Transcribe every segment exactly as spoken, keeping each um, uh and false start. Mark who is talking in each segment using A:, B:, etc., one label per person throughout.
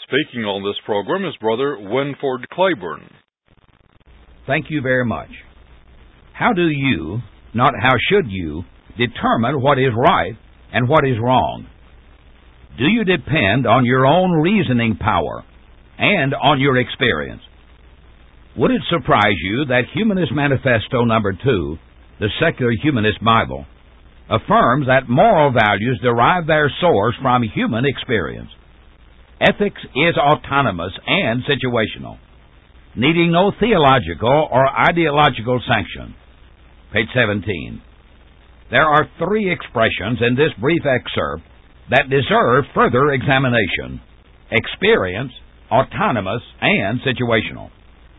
A: Speaking on this program is Brother Winford Claiborne.
B: Thank you very much. How do you, not how should you, determine what is right and what is wrong? Do you depend on your own reasoning power and on your experience? Would it surprise you that Humanist Manifesto number two, the Secular Humanist Bible, affirms that moral values derive their source from human experience? Ethics is autonomous and situational, needing no theological or ideological sanction. Page seventeen. There are three expressions in this brief excerpt that deserve further examination: experience, autonomous, and situational.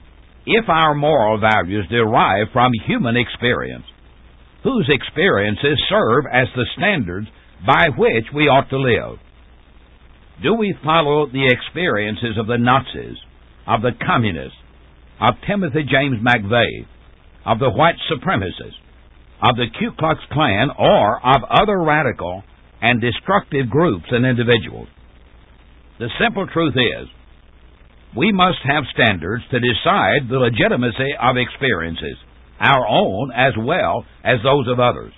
B: If our moral values derive from human experience, whose experiences serve as the standards by which we ought to live? Do we follow the experiences of the Nazis, of the Communists, of Timothy James McVeigh, of the white supremacists, of the Ku Klux Klan, or of other radical and destructive groups and individuals? The simple truth is, we must have standards to decide the legitimacy of experiences, our own as well as those of others.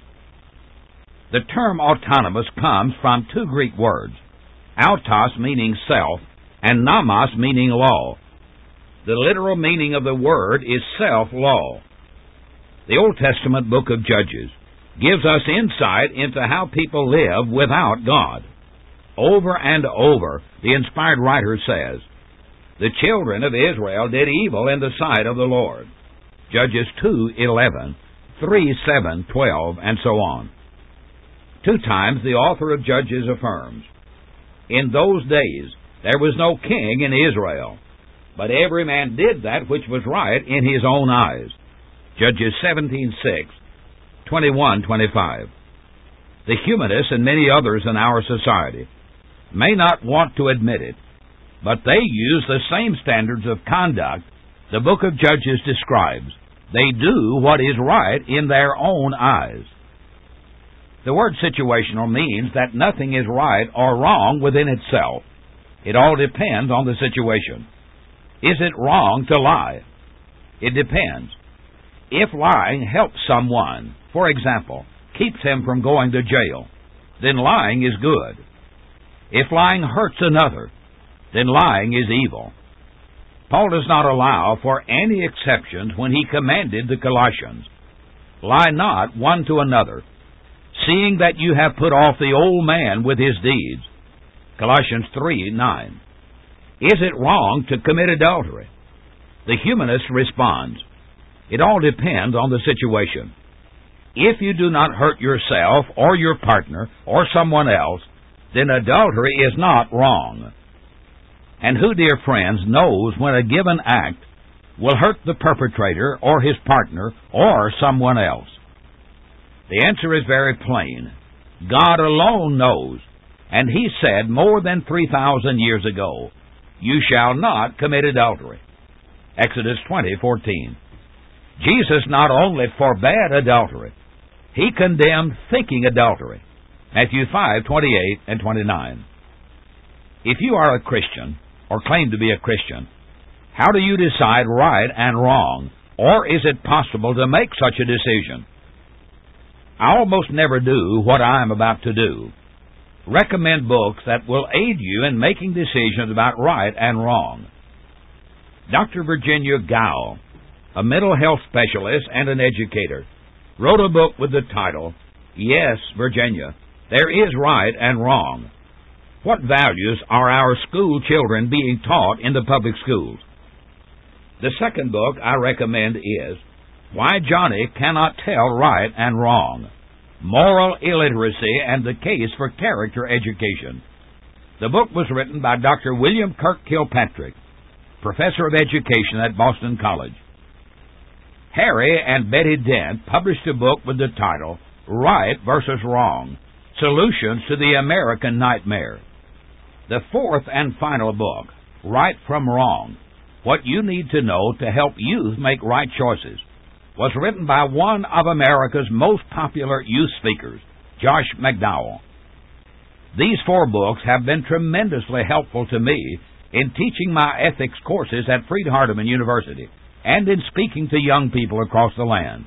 B: The term autonomous comes from two Greek words, autos meaning self, and nomos meaning law. The literal meaning of the word is self-law. The Old Testament book of Judges gives us insight into how people live without God. Over and over, the inspired writer says, the children of Israel did evil in the sight of the Lord. Judges two eleven, three seven, twelve, and so on. Two times the author of Judges affirms, in those days there was no king in Israel, but every man did that which was right in his own eyes. Judges seventeen six, twenty-one twenty-five. The humanists and many others in our society may not want to admit it, but they use the same standards of conduct the book of Judges describes. They do what is right in their own eyes. The word situational means that nothing is right or wrong within itself. It all depends on the situation. Is it wrong to lie? It depends. If lying helps someone, for example, keeps him from going to jail, then lying is good. If lying hurts another, then lying is evil. Paul does not allow for any exceptions when he commanded the Colossians, lie not one to another, seeing that you have put off the old man with his deeds. Colossians three nine. Is it wrong to commit adultery? The humanist responds, it all depends on the situation. If you do not hurt yourself or your partner or someone else, then adultery is not wrong. And who, dear friends, knows when a given act will hurt the perpetrator or his partner or someone else? The answer is very plain. God alone knows, and He said more than three thousand years ago, you shall not commit adultery. Exodus twenty fourteen. Jesus not only forbade adultery, He condemned thinking adultery. Matthew five twenty-eight and twenty-nine. If you are a Christian, or claim to be a Christian, how do you decide right and wrong, or is it possible to make such a decision? I almost never do what I am about to do. Recommend books that will aid you in making decisions about right and wrong. Doctor Virginia Gow, a mental health specialist and an educator, wrote a book with the title, Yes, Virginia, There is Right and Wrong. What values are our school children being taught in the public schools? The second book I recommend is Why Johnny Cannot Tell Right and Wrong, Moral Illiteracy and the Case for Character Education. The book was written by Doctor William Kirk Kilpatrick, Professor of Education at Boston College. Harry and Betty Dent published a book with the title Right versus Wrong, Solutions to the American Nightmare. The fourth and final book, Right from Wrong, What You Need to Know to Help Youth Make Right Choices, was written by one of America's most popular youth speakers, Josh McDowell. These four books have been tremendously helpful to me in teaching my ethics courses at Freed-Hardeman University and in speaking to young people across the land.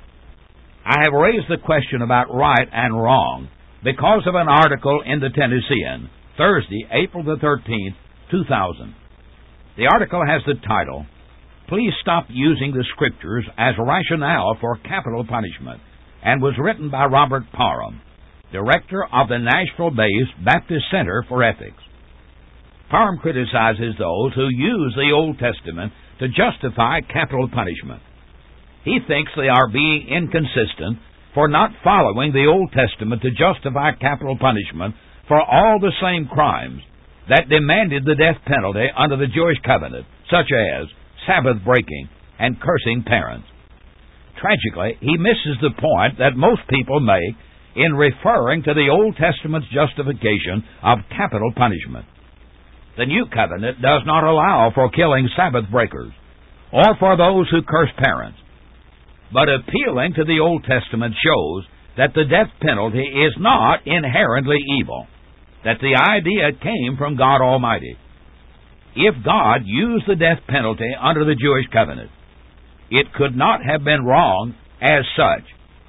B: I have raised the question about right and wrong because of an article in the Tennessean, Thursday, April the thirteenth, two thousand. The article has the title, "Please Stop Using the Scriptures as Rationale for Capital Punishment," and was written by Robert Parham, director of the Nashville-based Baptist Center for Ethics. Parham criticizes those who use the Old Testament to justify capital punishment. He thinks they are being inconsistent for not following the Old Testament to justify capital punishment for all the same crimes that demanded the death penalty under the Jewish covenant, such as Sabbath breaking and cursing parents. Tragically, he misses the point that most people make in referring to the Old Testament's justification of capital punishment. The New Covenant does not allow for killing Sabbath breakers or for those who curse parents, but appealing to the Old Testament shows that the death penalty is not inherently evil, that the idea came from God Almighty. If God used the death penalty under the Jewish covenant, it could not have been wrong as such.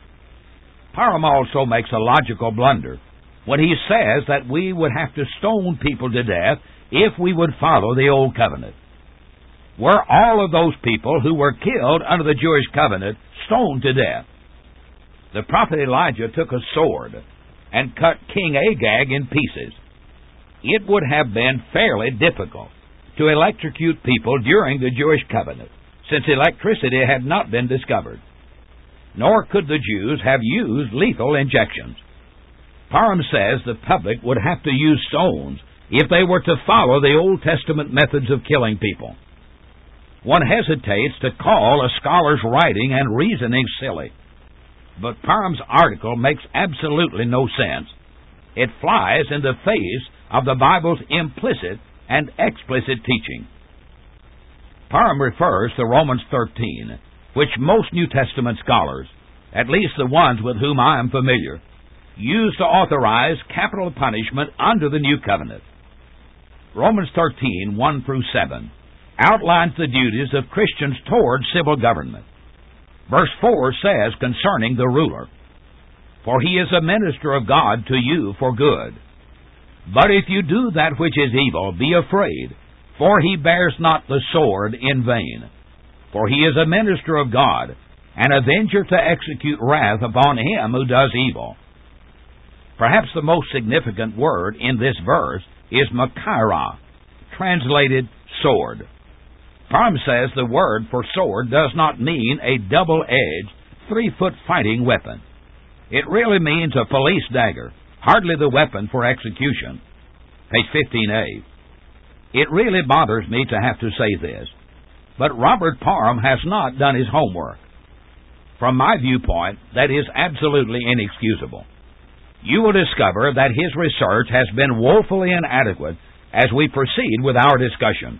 B: Parham also makes a logical blunder when he says that we would have to stone people to death if we would follow the Old Covenant. Were all of those people who were killed under the Jewish covenant stoned to death? The prophet Elijah took a sword and cut King Agag in pieces. It would have been fairly difficult to electrocute people during the Jewish covenant, since electricity had not been discovered. Nor could the Jews have used lethal injections. Parham says the public would have to use stones if they were to follow the Old Testament methods of killing people. One hesitates to call a scholar's writing and reasoning silly, but Parham's article makes absolutely no sense. It flies in the face of the Bible's implicit and explicit teaching. Parham refers to Romans thirteen, which most New Testament scholars, at least the ones with whom I am familiar, use to authorize capital punishment under the New Covenant. Romans thirteen, one through seven, outlines the duties of Christians toward civil government. Verse four says concerning the ruler, "For he is a minister of God to you for good. But if you do that which is evil, be afraid, for he bears not the sword in vain. For he is a minister of God, an avenger to execute wrath upon him who does evil." Perhaps the most significant word in this verse is Machaira, translated sword. Parham says the word for sword does not mean a double-edged, three-foot fighting weapon. It really means a police dagger, hardly the weapon for execution. Page fifteen A. It really bothers me to have to say this, but Robert Parham has not done his homework. From my viewpoint, that is absolutely inexcusable. You will discover that his research has been woefully inadequate as we proceed with our discussion.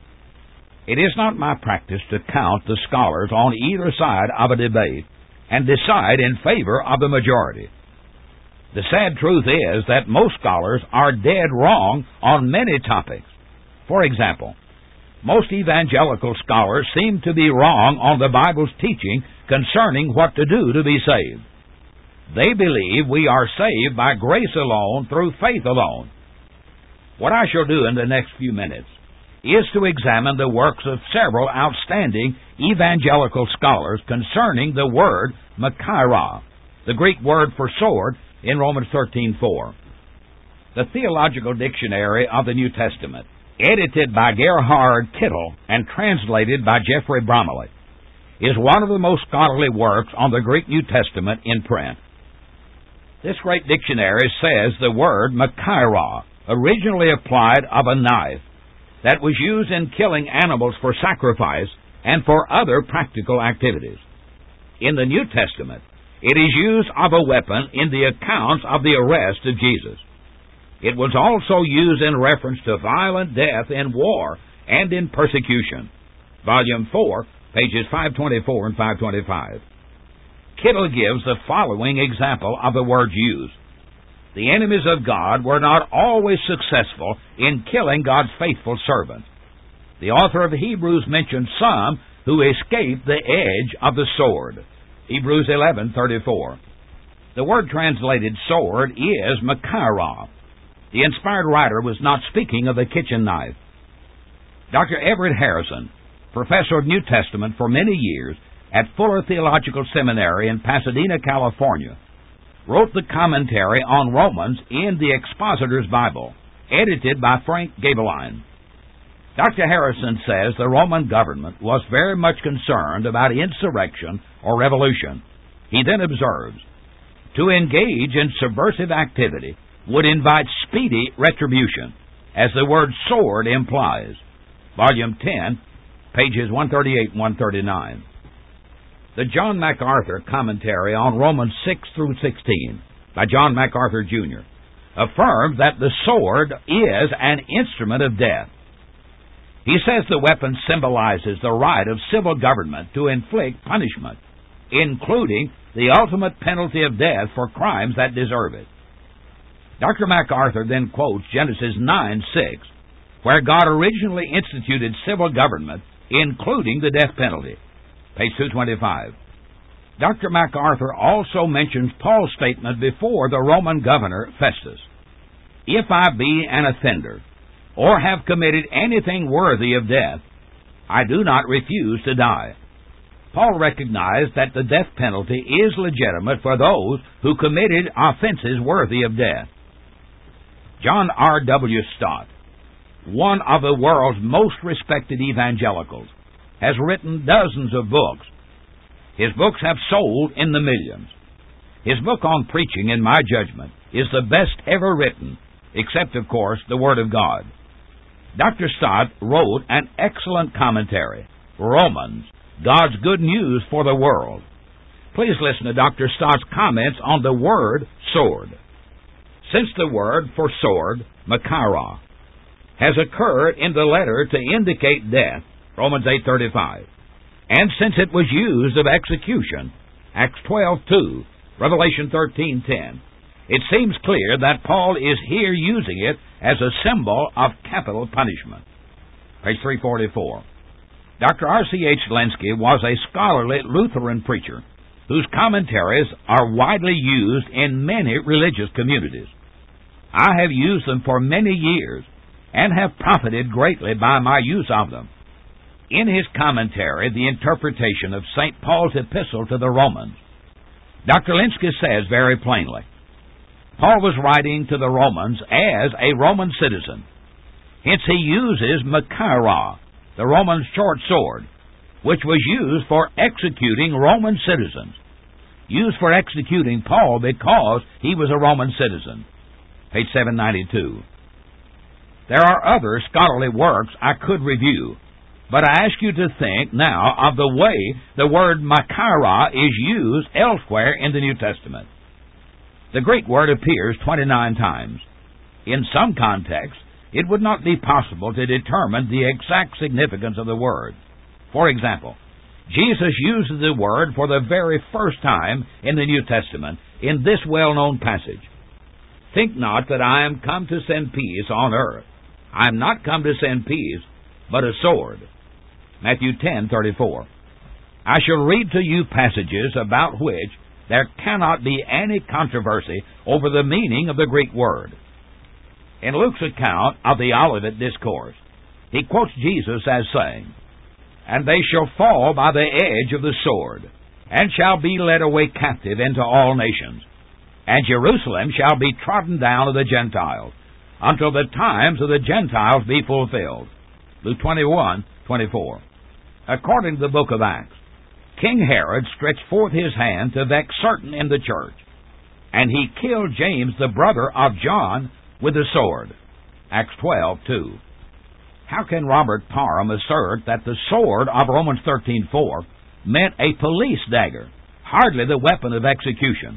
B: It is not my practice to count the scholars on either side of a debate and decide in favor of the majority. The sad truth is that most scholars are dead wrong on many topics. For example, most evangelical scholars seem to be wrong on the Bible's teaching concerning what to do to be saved. They believe we are saved by grace alone, through faith alone. What I shall do in the next few minutes is to examine the works of several outstanding evangelical scholars concerning the word Machaira, the Greek word for sword in Romans thirteen four. The Theological Dictionary of the New Testament, edited by Gerhard Kittel and translated by Jeffrey Bromley, is one of the most scholarly works on the Greek New Testament in print. This great dictionary says the word Machaira originally applied of a knife that was used in killing animals for sacrifice and for other practical activities. In the New Testament, it is used of a weapon in the accounts of the arrest of Jesus. It was also used in reference to violent death in war and in persecution. Volume four, pages five twenty-four and five twenty-five. Kittel gives the following example of the words used. The enemies of God were not always successful in killing God's faithful servants, The author of Hebrews mentions some who escaped the edge of the sword. Hebrews eleven thirty-four. The word translated sword is machaira. The inspired writer was not speaking of the kitchen knife. Doctor Everett Harrison, professor of New Testament for many years at Fuller Theological Seminary in Pasadena, California, wrote the commentary on Romans in the Expositor's Bible, edited by Frank Gabeline. Doctor Harrison says the Roman government was very much concerned about insurrection or revolution. He then observes, to engage in subversive activity would invite speedy retribution, as the word sword implies. Volume ten, pages one thirty-eight and one thirty-nine. The John MacArthur commentary on Romans six through sixteen by John MacArthur Junior affirmed that the sword is an instrument of death. He says the weapon symbolizes the right of civil government to inflict punishment, including the ultimate penalty of death for crimes that deserve it. Doctor MacArthur then quotes Genesis nine six, where God originally instituted civil government, including the death penalty. Page two twenty-five. Doctor MacArthur also mentions Paul's statement before the Roman governor Festus, if I be an offender, or have committed anything worthy of death, I do not refuse to die. Paul recognized that the death penalty is legitimate for those who committed offenses worthy of death. John R W Stott, one of the world's most respected evangelicals, has written dozens of books. His books have sold in the millions. His book on preaching, in my judgment, is the best ever written, except, of course, the Word of God. Doctor Stott wrote an excellent commentary, Romans, God's Good News for the World. Please listen to Doctor Stott's comments on the word sword. Since the word for sword, machaira, has occurred in the letter to indicate death, Romans eight thirty-five, and since it was used of execution, Acts twelve two, Revelation thirteen ten, it seems clear that Paul is here using it as a symbol of capital punishment. Page three forty-four. Doctor R C H Lenski was a scholarly Lutheran preacher whose commentaries are widely used in many religious communities. I have used them for many years and have profited greatly by my use of them. In his commentary, The Interpretation of Saint Paul's Epistle to the Romans, Doctor Lenski says very plainly, Paul was writing to the Romans as a Roman citizen. Hence he uses machaira, the Roman short sword, which was used for executing Roman citizens. Used for executing Paul because he was a Roman citizen. Page seven ninety-two. There are other scholarly works I could review, but I ask you to think now of the way the word machaira is used elsewhere in the New Testament. The Greek word appears twenty-nine times. In some contexts, it would not be possible to determine the exact significance of the word. For example, Jesus uses the word for the very first time in the New Testament in this well-known passage. Think not that I am come to send peace on earth. I am not come to send peace, but a sword. Matthew ten thirty-four. I shall read to you passages about which there cannot be any controversy over the meaning of the Greek word. In Luke's account of the Olivet Discourse, he quotes Jesus as saying, And they shall fall by the edge of the sword, and shall be led away captive into all nations. And Jerusalem shall be trodden down of the Gentiles, until the times of the Gentiles be fulfilled. Luke twenty-one twenty-four. According to the book of Acts, King Herod stretched forth his hand to vex certain in the church, and he killed James, the brother of John, with the sword. Acts twelve two. How can Robert Parham assert that the sword of Romans thirteen four meant a police dagger, hardly the weapon of execution?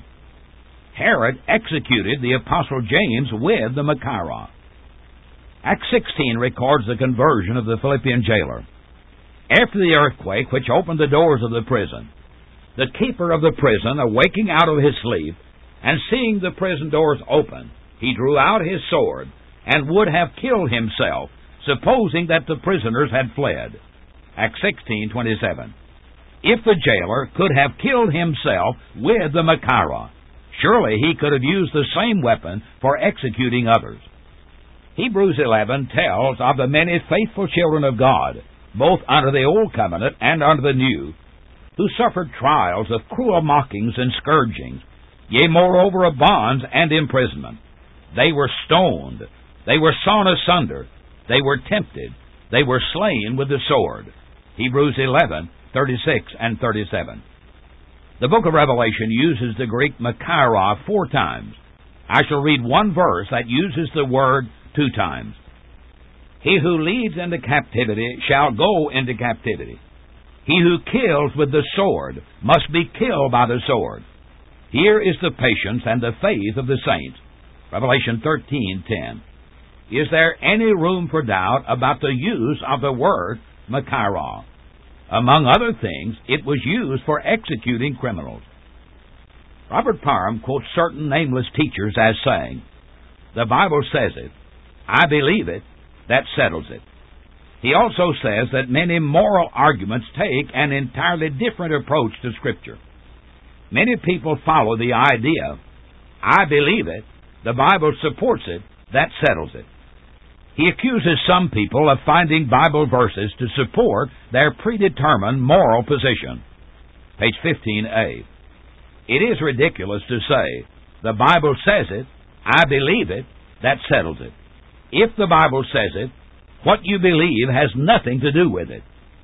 B: Herod executed the Apostle James with the machaira. Acts sixteen records the conversion of the Philippian jailer. After the earthquake which opened the doors of the prison, the keeper of the prison, awaking out of his sleep, and seeing the prison doors open, he drew out his sword, and would have killed himself, supposing that the prisoners had fled. Acts sixteen twenty-seven. If the jailer could have killed himself with the Machaira, surely he could have used the same weapon for executing others. Hebrews eleven tells of the many faithful children of God, both under the Old Covenant and under the New, who suffered trials of cruel mockings and scourgings, yea, moreover, of bonds and imprisonment. They were stoned, they were sawn asunder, they were tempted, they were slain with the sword. Hebrews eleven thirty-six and thirty-seven. The book of Revelation uses the Greek Machaira four times. I shall read one verse that uses the word two times. He who leads into captivity shall go into captivity. He who kills with the sword must be killed by the sword. Here is the patience and the faith of the saints. Revelation thirteen ten. Is there any room for doubt about the use of the word Machaira? Among other things, it was used for executing criminals. Robert Parham quotes certain nameless teachers as saying, "The Bible says it. I believe it. That settles it." He also says that many moral arguments take an entirely different approach to Scripture. Many people follow the idea, "I believe it. The Bible supports it. That settles it." He accuses some people of finding Bible verses to support their predetermined moral position. Page fifteen A. It is ridiculous to say, "The Bible says it, I believe it, that settles it." If the Bible says it, what you believe has nothing to do with it.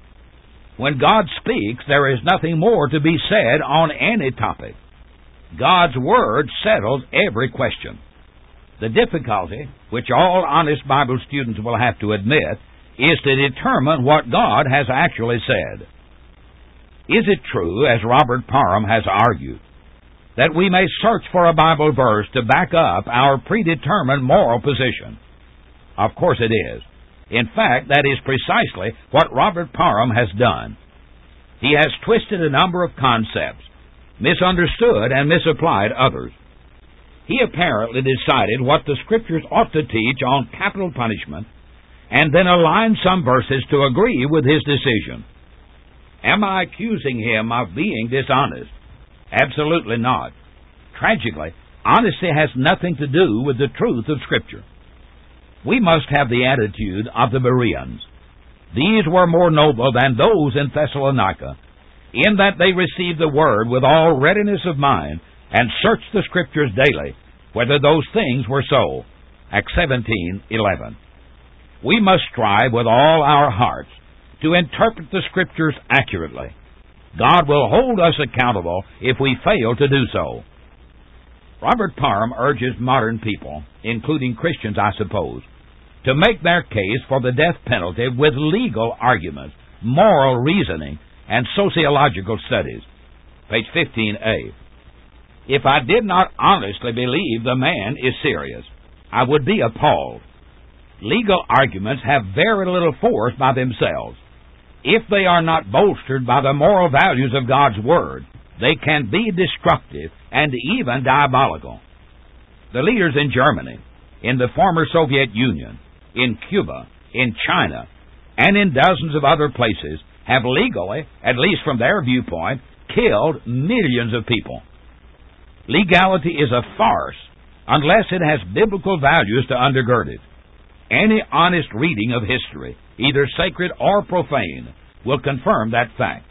B: When God speaks, there is nothing more to be said on any topic. God's Word settles every question. The difficulty, which all honest Bible students will have to admit, is to determine what God has actually said. Is it true, as Robert Parham has argued, that we may search for a Bible verse to back up our predetermined moral position? Of course it is. In fact, that is precisely what Robert Parham has done. He has twisted a number of concepts, misunderstood and misapplied others. He apparently decided what the Scriptures ought to teach on capital punishment, and then aligned some verses to agree with his decision. Am I accusing him of being dishonest? Absolutely not. Tragically, honesty has nothing to do with the truth of Scripture. We must have the attitude of the Bereans. These were more noble than those in Thessalonica, in that they received the Word with all readiness of mind, and searched the Scriptures daily, whether those things were so. Acts seventeen eleven. We must strive with all our hearts to interpret the Scriptures accurately. God will hold us accountable if we fail to do so. Robert Parham urges modern people, including Christians I suppose, to make their case for the death penalty with legal arguments, moral reasoning, and sociological studies. Page fifteen A. If I did not honestly believe the man is serious, I would be appalled. Legal arguments have very little force by themselves. If they are not bolstered by the moral values of God's Word, they can be destructive and even diabolical. The leaders in Germany, in the former Soviet Union, in Cuba, in China, and in dozens of other places have legally, at least from their viewpoint, killed millions of people. Legality is a farce unless it has biblical values to undergird it. Any honest reading of history, either sacred or profane, will confirm that fact.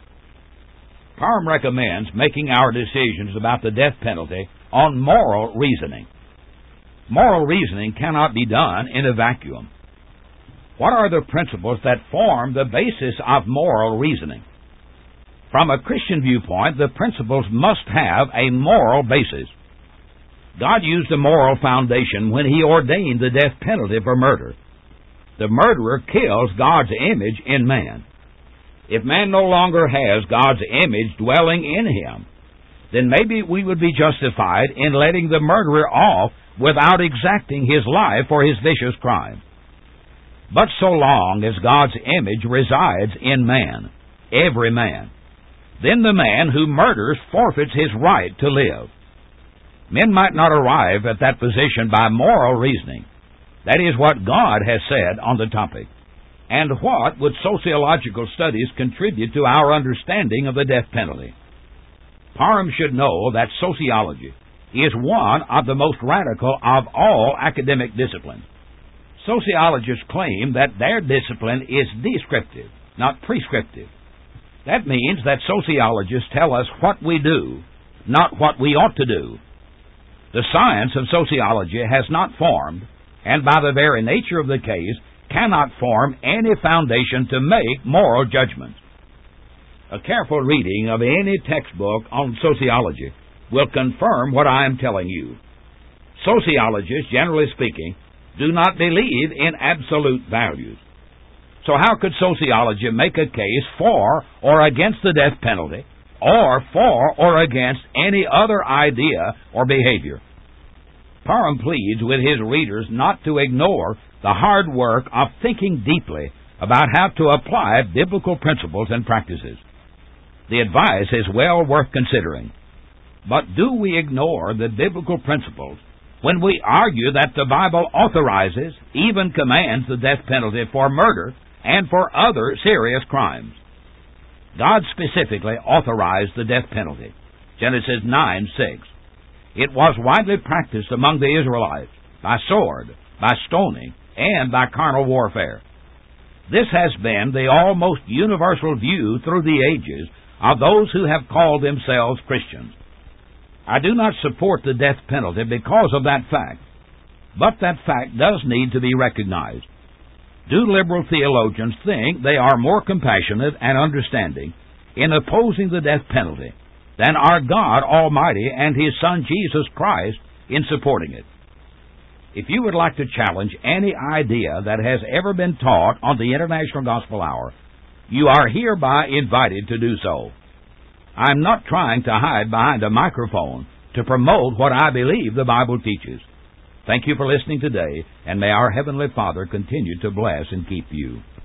B: Parham recommends making our decisions about the death penalty on moral reasoning. Moral reasoning cannot be done in a vacuum. What are the principles that form the basis of moral reasoning? From a Christian viewpoint, the principles must have a moral basis. God used a moral foundation when He ordained the death penalty for murder. The murderer kills God's image in man. If man no longer has God's image dwelling in him, then maybe we would be justified in letting the murderer off without exacting his life for his vicious crime. But so long as God's image resides in man, every man, then the man who murders forfeits his right to live. Men might not arrive at that position by moral reasoning. That is what God has said on the topic. And what would sociological studies contribute to our understanding of the death penalty? Parham should know that sociology is one of the most radical of all academic disciplines. Sociologists claim that their discipline is descriptive, not prescriptive. That means that sociologists tell us what we do, not what we ought to do. The science of sociology has not formed, and by the very nature of the case, cannot form any foundation to make moral judgments. A careful reading of any textbook on sociology will confirm what I am telling you. Sociologists, generally speaking, do not believe in absolute values. So how could sociology make a case for or against the death penalty, or for or against any other idea or behavior? Parham pleads with his readers not to ignore the hard work of thinking deeply about how to apply biblical principles and practices. The advice is well worth considering. But do we ignore the biblical principles when we argue that the Bible authorizes, even commands, the death penalty for murder and for other serious crimes? God specifically authorized the death penalty. Genesis nine six. It was widely practiced among the Israelites by sword, by stoning, and by carnal warfare. This has been the almost universal view through the ages of those who have called themselves Christians. I do not support the death penalty because of that fact, but that fact does need to be recognized. Do liberal theologians think they are more compassionate and understanding in opposing the death penalty than are God Almighty and His Son Jesus Christ in supporting it? If you would like to challenge any idea that has ever been taught on the International Gospel Hour, you are hereby invited to do so. I'm not trying to hide behind a microphone to promote what I believe the Bible teaches. Thank you for listening today, and may our Heavenly Father continue to bless and keep you.